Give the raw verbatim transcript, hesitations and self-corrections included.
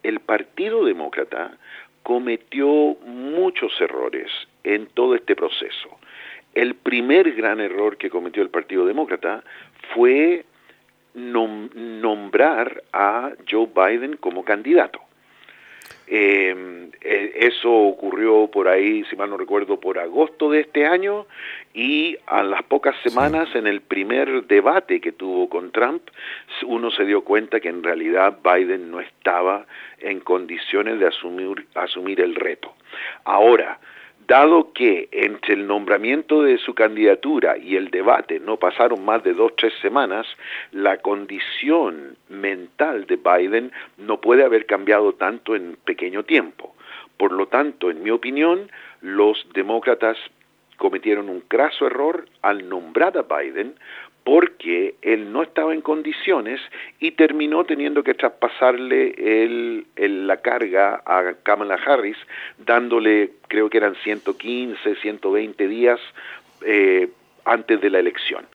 el Partido Demócrata cometió muchos errores en todo este proceso. El primer gran error que cometió el Partido Demócrata fue nom- nombrar a Joe Biden como candidato. Eh, eso ocurrió por ahí, si mal no recuerdo, por agosto de este año, y a las pocas semanas, sí, en el primer debate que tuvo con Trump, uno se dio cuenta que en realidad Biden no estaba en condiciones de asumir, asumir el reto. Ahora, dado que entre el nombramiento de su candidatura y el debate no pasaron más de dos o tres semanas, la condición mental de Biden no puede haber cambiado tanto en pequeño tiempo. Por lo tanto, en mi opinión, los demócratas cometieron un craso error al nombrar a Biden, porque él no estaba en condiciones y terminó teniendo que traspasarle el, el, la carga a Kamala Harris, dándole, creo que eran ciento quince, ciento veinte días eh, antes de la elección.